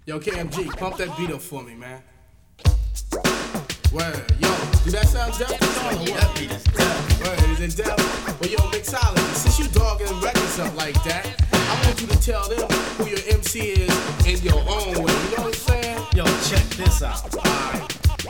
Yo, KMG, pump that beat up for me, man. Word, yo, do that sound deaf? That beat is deaf. Word, is it deaf? Well, yo, mixology, since you dogging records up like that, I want you to tell them who your MC is in your own way. You know what I'm saying? Yo, check this out. Alright.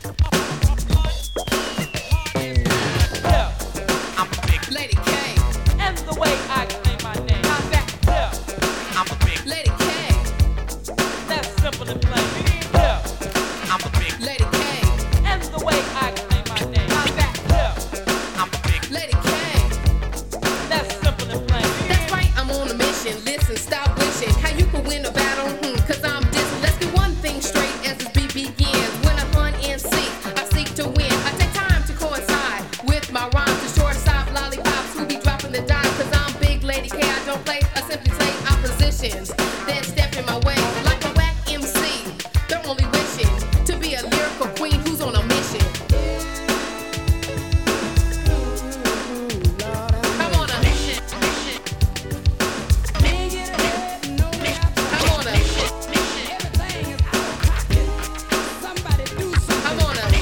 I'm a big Lady K, and the way I claim my name. How's that? Yeah. I'm a big Lady K. That's simple and plain. Yeah. I'm a big Lady K, and the way I claim my name. How's that? Yeah. I'm a big Lady K. That's simple and plain. That's right, I'm on a mission. Listen, stop wishing how you can win a battle. Cause I'm dissing. Let's do one thing straight as this beat begins. When I hunt and seek, I seek to win. I take time to coincide with my rhymes. The short side lollipops who be dropping the dime. Cause I'm big Lady K. I don't play, I simply play oppositions. Then step in my way like a whack MC. They're only wishing to be a lyrical queen who's on a mission. I'm on a mission. I'm on a I'm on a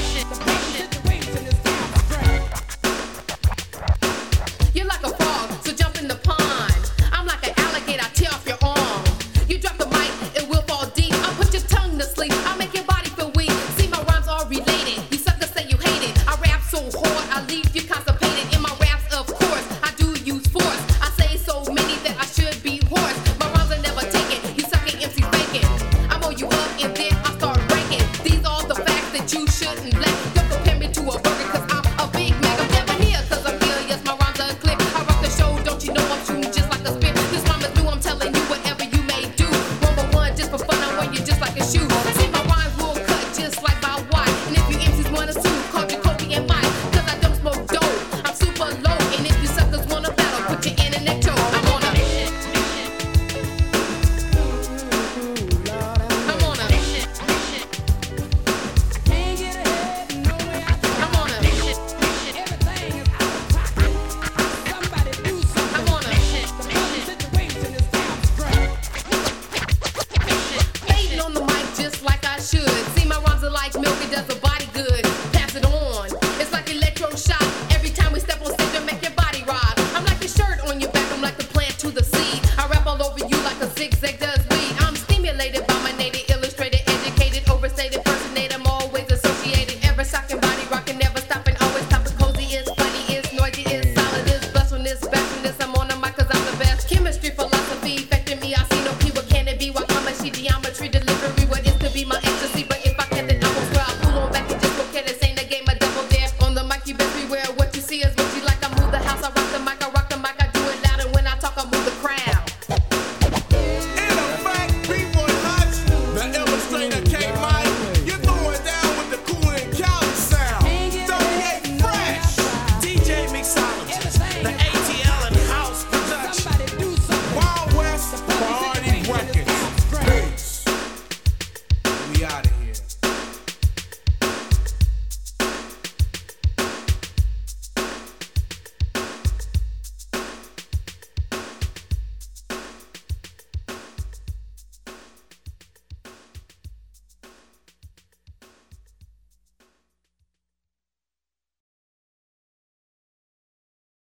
You're like a frog, so jump in the pond. I'm like an alligator, I tear off your arm. You drop the mic, it will fall deep. I'll put your tongue to sleep, I'll make your body feel weak. See, my rhymes are related, you suckers say you hate it. I rap so hard, I leave you constipated. In my raps, of course, I do use force. I say so many that I should be hoarse. My rhymes are never taken, you sucking MCs faking. I mow you up and then I start ranking. These are the facts that you shouldn't lack. Don't compare me to a burger cause I'm a Big Mac. I'm never here cause I'm here, yes my rhymes are click. I rock the show, don't you know I'm shooting just like a spit. This rhyme is new, I'm telling you whatever you may do. 1-1 just for fun, I wear you just like a shoe. See my rhymes will cut just like my wife. And if you MCs wanna sue, call Jacoby and Mike. Cause I don't smoke dope, I'm super low. And if you suckers wanna battle, put your internet choke. I'm on a I'm on a I'm on a I'm on a Fading on the mic just like I should. See my rhymes are like milk, it does a body good. Pass it on. It's like electroshock. Every time we step on stage to make your body ride. I'm like a shirt on your back, I'm like the plant to the seed. I rap all over you like a zigzag does bleed. I'm stimulated by my native, illustrated, educated, overstated, personate. I'm always associated. Ever shocking, body rocking, never stopping, always topping. Cozy is funny, is noisy, is solid, is blessfulness, bashfulness. I'm on the mic cause I'm the best. Chemistry, philosophy, affecting me. I see no key. What can it be? What comma, she geometry.